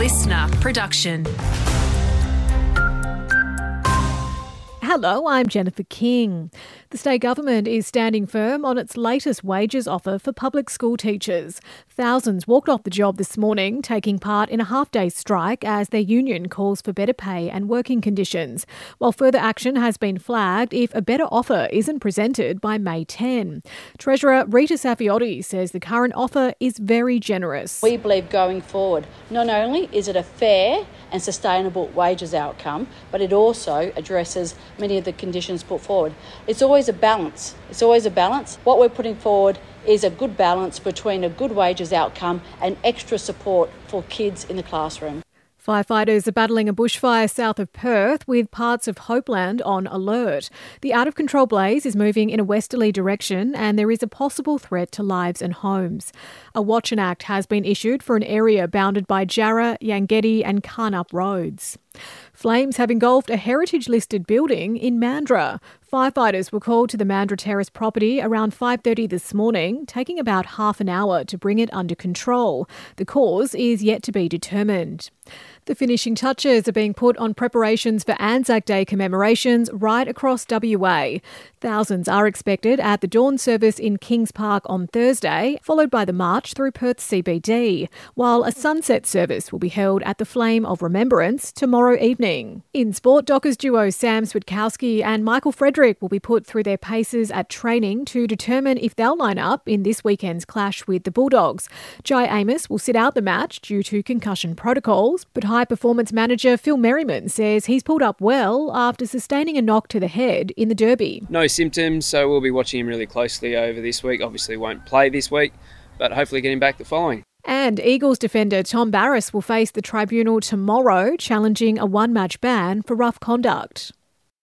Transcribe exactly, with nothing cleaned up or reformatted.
listener production. Hello, I'm Jennifer King. The state government is standing firm on its latest wages offer for public school teachers. Thousands walked off the job this morning, taking part in a half-day strike as their union calls for better pay and working conditions, while further action has been flagged if a better offer isn't presented by May tenth. Treasurer Rita Saffioti says the current offer is very generous. We believe going forward, not only is it a fair and sustainable wages outcome, but it also addresses many of the conditions put forward. It's always a balance. It's always a balance. What we're putting forward is a good balance between a good wages outcome and extra support for kids in the classroom. Firefighters are battling a bushfire south of Perth with parts of Hopeland on alert. The out-of-control blaze is moving in a westerly direction and there is a possible threat to lives and homes. A Watch and Act has been issued for an area bounded by Jarrah, Yangetti and Carnup roads. Flames have engulfed a heritage-listed building in Mandurah. Firefighters were called to the Mandurah Terrace property around five thirty this morning, taking about half an hour to bring it under control. The cause is yet to be determined. The finishing touches are being put on preparations for Anzac Day commemorations right across W A. Thousands are expected at the dawn service in Kings Park on Thursday, followed by the march through Perth C B D, while a sunset service will be held at the Flame of Remembrance tomorrow evening. In sport, Dockers duo Sam Switkowski and Michael Frederick will be put through their paces at training to determine if they'll line up in this weekend's clash with the Bulldogs. Jai Amos will sit out the match due to concussion protocols, but high-performance manager Phil Merriman says he's pulled up well after sustaining a knock to the head in the Derby. No symptoms, so we'll be watching him really closely over this week. Obviously won't play this week, but hopefully get him back the following. And Eagles defender Tom Barrass will face the tribunal tomorrow, challenging a one-match ban for rough conduct.